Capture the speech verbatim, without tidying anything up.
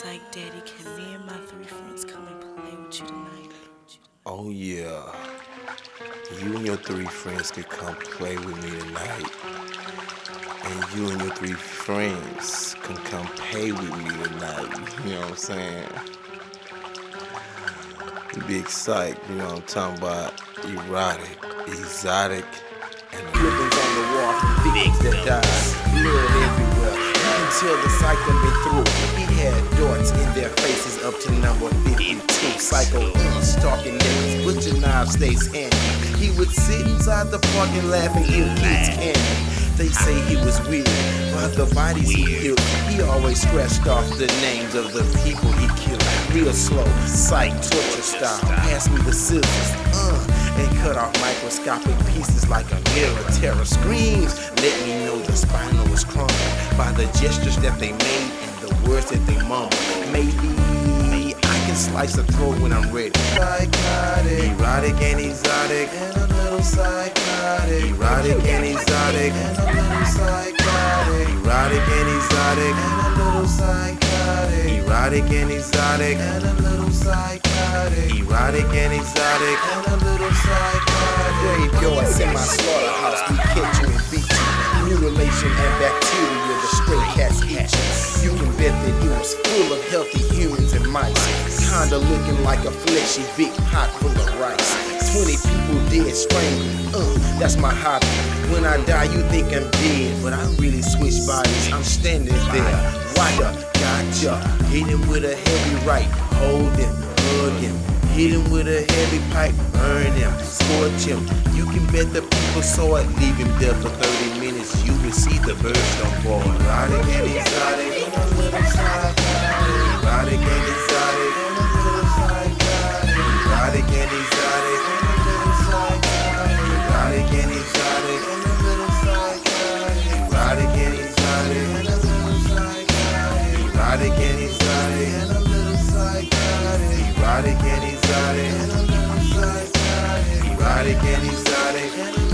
Psych Daddy, can me and my three friends come and play with you tonight? Oh yeah, you and your three friends can come play with me tonight. And you and your three friends can come pay with me tonight. You know what I'm saying? You be excited, you know what I'm talking about? Erotic, exotic, and Clippings on the wall from victims that died. Blood everywhere. You can tell the psycho been through. He had darts in their faces up to number fifty-two. Psycho uh, stalking niggas, butcher knives stays handy. He would sit inside the park and laugh and give kids candy. They say he was weird, but the bodies he killed, he always scratched off the names of the people he killed. Real slow, psych, torture style. Pass me the scissors, uh, and cut off microscopic pieces like a mirror. Terror screams, let me know the spinal was crumbled by the gestures that they made and the words that they mumbled. Maybe I can slice a throat when I'm ready. Psychotic, erotic and exotic, and a little psychotic. Erotic and exotic, and a little psychotic. Erotic and exotic, and a little psychotic. Erotic and exotic, and a little psychotic. Erotic and exotic, and a little psychotic. Graveyards in my slaughterhouse, we catch you and beat you. Mutilation and bacteria, the stray cats eat you. You can bet that it was full of healthy humans and mice, kinda looking like a fleshy big pot full of rice. Twenty people dead strangled, uh, that's my hobby. When I die you think I'm dead, but I really switch bodies. I'm standing there, wire, gotcha. Hit him with a heavy right, hold him, hug him. Hit him with a heavy pipe, burn him, scorch him. You can bet the people saw it, leave him there for thirty minutes. You will see the birds don't fall. Erotic and exotic, and a little psychotic. Erotic and exotic, and a little psychotic. Erotic and exotic, and a little psychotic. Erotic and exotic, and a little psychotic. Erotic and exotic, and a little psychotic. Erotic and exotic, and a little psychotic. Erotic and exotic, and a little psychotic. Erotic and exotic, and a